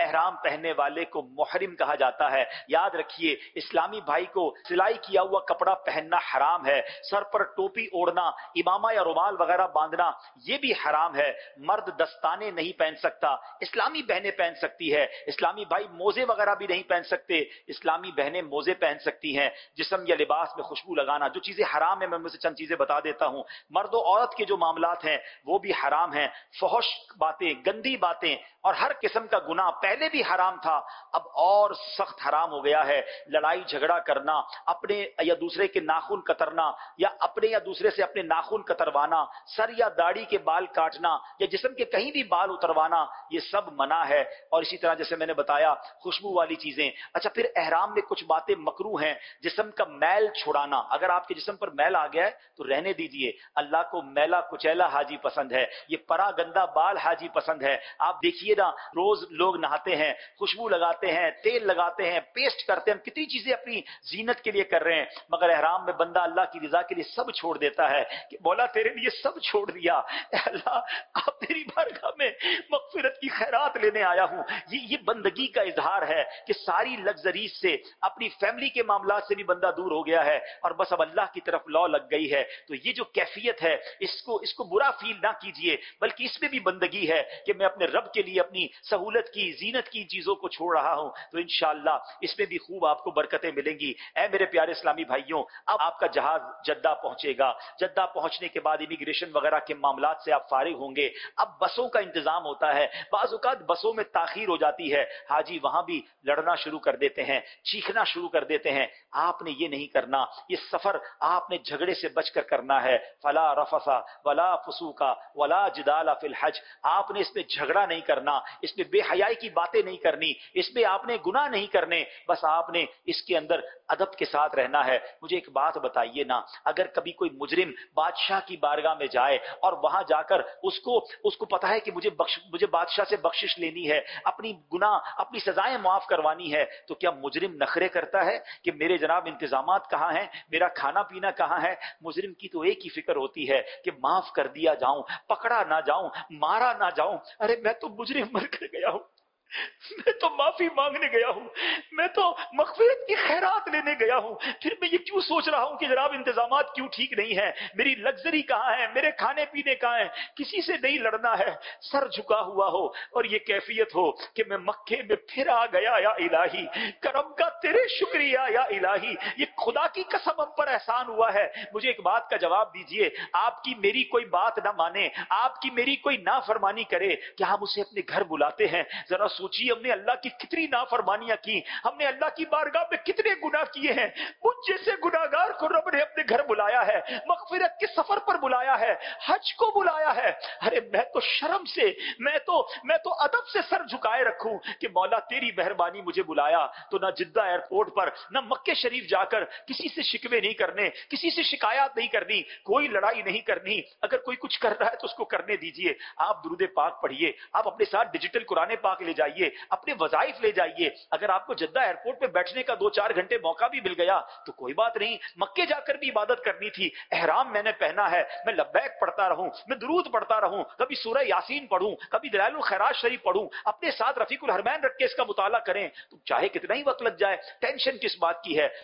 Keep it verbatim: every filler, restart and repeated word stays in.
احرام پہننے والے کو محرم کہا جاتا ہے۔ یاد رکھیے اسلامی بھائی کو سلائی کیا ہوا کپڑا پہننا حرام ہے، سر پر ٹوپی اوڑھنا، امامہ یا رومال وغیرہ باندھنا یہ بھی حرام ہے۔ مرد دستانے نہیں پہن سکتا، اسلامی بہنیں پہن سکتی ہے۔ اسلامی بھائی موزے وغیرہ بھی نہیں پہن سکتے، اسلامی بہنیں موزے پہن سکتی ہیں۔ جسم یا لباس میں خوشبو لگانا، جو چیزیں حرام ہیں میں ان میں سے چند چیزیں بتا دیتا ہوں۔ مرد و عورت کے جو معاملات ہیں وہ بھی حرام ہیں۔ فحش باتیں، گندی باتیں اور ہر قسم کا گناہ پہلے بھی حرام تھا، اب اور سخت حرام ہو گیا ہے۔ لڑائی جھگڑا کرنا، اپنے یا دوسرے کے ناخن کترنا، یا اپنے یا دوسرے سے اپنے ناخن کتروانا، سر یا داڑھی کے بال کاٹنا یا جسم کے کہیں بھی بال اتروانا، یہ سب منع ہے۔ اور اسی طرح جیسے میں نے بتایا خوشبو والی چیزیں۔ اچھا پھر احرام میں کچھ باتیں مکروہ ہیں، جسم کا میل چھڑانا۔ اگر آپ کے جسم پر میل آ گیا ہے تو رہنے دیجئے، اللہ کو میلا کچیلا حاجی پسند ہے، یہ پرا گندا بال حاجی پسند ہے۔ آپ دیکھیے نا روز لوگ نہاتے ہیں، خوشبو لگاتے ہیں، تیل لگاتے ہیں، پیسٹ کرتے ہیں، ہم کتنی چیزیں اپنی زینت کے لیے کر رہے ہیں، مگر احرام میں بندہ اللہ کی رضا کے لیے سب چھوڑ دیتا ہے کہ مولا تیرے لیے سب چھوڑ دیا، اے اللہ آپ تیری بارگاہ میں مغفرت کی خیرات لینے آیا ہوں۔ یہ یہ بندگی کا اظہار ہے کہ ساری لگژریز سے، اپنی فیملی کے معاملات سے بھی بندہ دور ہو گیا ہے اور بس اب اللہ کی طرف لو لگ گئی ہے۔ تو یہ جو کیفیت ہے اس کو اس کو برا فیل نہ کیجئے، بلکہ اس میں بھی بندگی ہے کہ میں اپنے رب کے لیے اپنی سہولت کی، زینت کی چیزوں کو چھوڑ رہا ہوں، تو انشاءاللہ اس میں بھی خوب آپ کو برکتیں ملیں گی۔ اے میرے پیارے اسلامی بھائیوں، اب آپ کا جہاز جدہ پہنچے گا، جدہ پہنچنے کے بعد امیگریشن وغیرہ کے معاملات سے آپ فارغ ہوں گے۔ اب بسوں کا انتظام ہوتا ہے، بعض اوقات بسوں میں تاخیر ہو جاتی ہے، حاجی وہاں بھی لڑنا شروع کر دیتے ہیں، چیخنا شروع کر دیتے ہیں۔ آپ نے یہ نہیں کرنا، یہ سفر آپ نے جھگڑے سے بچ کر کرنا ہے۔ فلا رفث ولا فسوق ولا جدال فی الحج، آپ نے اس میں جھگڑا نہیں کرنا، اس میں بے حیائی کی باتیں نہیں کرنی، اس میں آپ نے گناہ نہیں کرنے، بس آپ نے اس کے اندر ادب کے ساتھ رہنا ہے۔ مجھے ایک بات بتائیے نا، اگر کبھی کوئی مجرم بادشاہ کی بارگاہ میں جائے اور وہاں جا کر اس کو اس کو پتا ہے کہ مجھے بخش مجھے بادشاہ سے بخشش لینی ہے، اپنی گناہ اپنی سزائیں معاف کروانی ہے، تو کیا مجرم نخرے کرتا ہے کہ میرے جناب انتظامات کہاں ہیں، میرا کھانا پینا کہاں ہے؟ مجرم کی تو ایک ہی فکر ہوتی ہے کہ معاف کر دیا جاؤں، پکڑا نہ جاؤں، مارا نہ جاؤں۔ ارے میں تو مجرم مر کر گیا ہوں، میں تو معافی مانگنے گیا ہوں، میں تو مغفرت کی خیرات لینے گیا ہوں، پھر میں یہ کیوں سوچ رہا ہوں کہ جناب انتظامات کیوں ٹھیک نہیں ہیں، میری لگژری کہاں ہے، میرے کھانے پینے کہاں ہیں؟ کسی سے نہیں لڑنا ہے، سر جھکا ہوا ہو اور یہ کیفیت ہو کہ میں مکے میں پھر آ گیا، یا الہی کرم کا تیرے شکریہ، یا الہی یہ خدا کی قسم ہم پر احسان ہوا ہے۔ مجھے ایک بات کا جواب دیجئے، آپ کی میری کوئی بات نہ مانے، آپ کی میری کوئی نافرمانی کرے، کیا ہم اسے اپنے گھر بلاتے ہیں؟ ذرا سوچیے ہم نے اللہ کی کتنی نافرمانیاں کی، ہم نے اللہ کی بارگاہ میں کتنے گناہ کیے ہیں۔ مجھ جیسے گناہگار کو رب نے اپنے گھر بلایا ہے، مغفرت کے سفر پر بلایا ہے، حج کو بلایا ہے۔ ارے میں تو شرم سے، میں تو میں تو ادب سے سر جھکائے رکھوں کہ مولا تیری مہربانی مجھے بلایا تو نہ جدہ ایئرپورٹ پر نہ مکے شریف جا کر کسی سے شکوے نہیں کرنے، کسی سے شکایات نہیں کرنی، کوئی لڑائی نہیں کرنی۔ اگر کوئی کچھ کر رہا ہے تو اس کو کرنے دیجئے۔ آپ درود پاک پڑھیے، آپ اپنے ساتھ ڈیجیٹل قرآن پاک لے جائیے، اپنے وظائف لے جائیے۔ اگر آپ کو جدہ ایئرپورٹ پہ بیٹھنے کا دو چار گھنٹے موقع بھی مل گیا تو کوئی بات نہیں، مکے جا کر بھی عبادت کرنی تھی، احرام میں نے پہنا ہے، میں لبیک پڑھتا رہوں، میں درود پڑھتا رہوں، کبھی سورہ یاسین پڑھوں، کبھی دلائل الخیرات شریف پڑھوں، اپنے ساتھ رفیق الحرمین رکھ کے اس کا مطالعہ کریں، تو چاہے کتنا ہی وقت لگ جائے، ٹینشن کس بات کی ہے؟